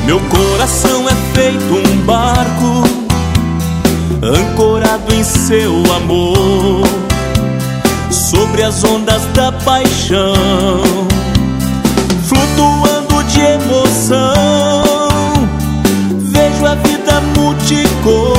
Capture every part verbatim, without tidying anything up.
Meu coração é feito um barco, ancorado em seu amor, sobre as ondas da paixão, flutuando de emoção. Vejo a vida multicor.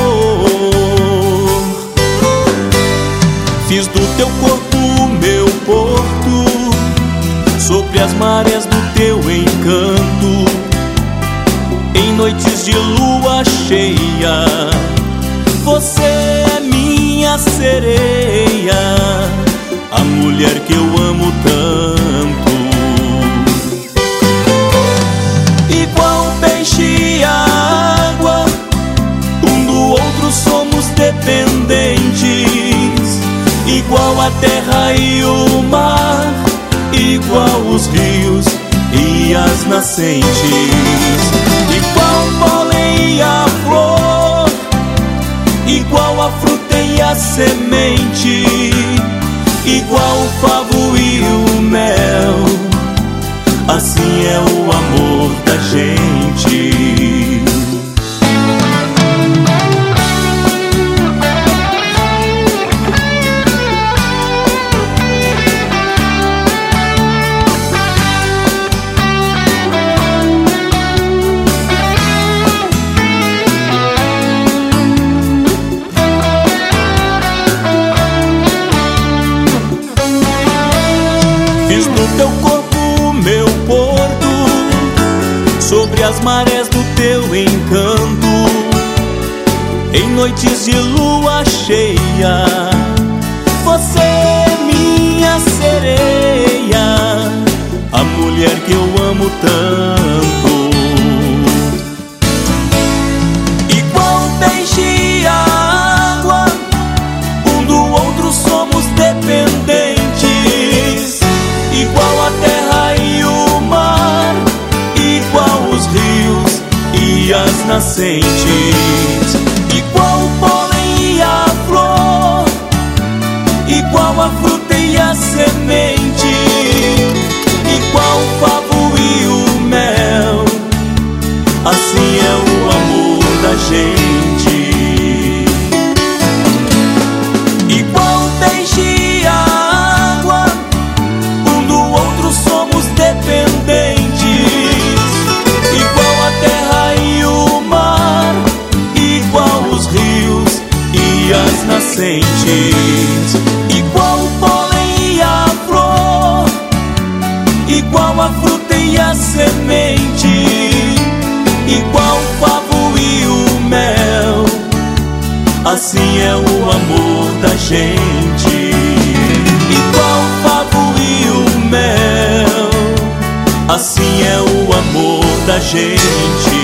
Fiz do teu corpo o meu porto, sobre as marés do teu encanto. Em noites de lua cheia, você é minha sereia, a mulher que eu amo tanto. Igual peixe e água, um do outro somos dependentes. Igual a terra e o mar, igual os rios e as nascentes. Igual o pólen e a flor, igual a fruta e a semente, igual o favo e o mel. Assim é o amor da gente. Fiz do teu corpo o meu porto, sobre as marés do teu encanto. Em noites de lua cheia, você é minha sereia, a mulher que eu amo tanto. Igual peixe e água, um do outro somos dependentes. Igual a terra e o mar, igual os rios e as nascentes. Igual o pólen e a flor, igual a fruta e a semente, igual o favo e o mel. Assim é o amor da gente. Igual peixe e água, um do outro somos dependentes. Igual a terra e o mar, igual os rios e as nascentes. Igual o pólen e a flor, igual a fruta e a semente, igual o favo e o mel. Assim é o amor da gente. Igual o favo e o mel, assim é o amor da gente.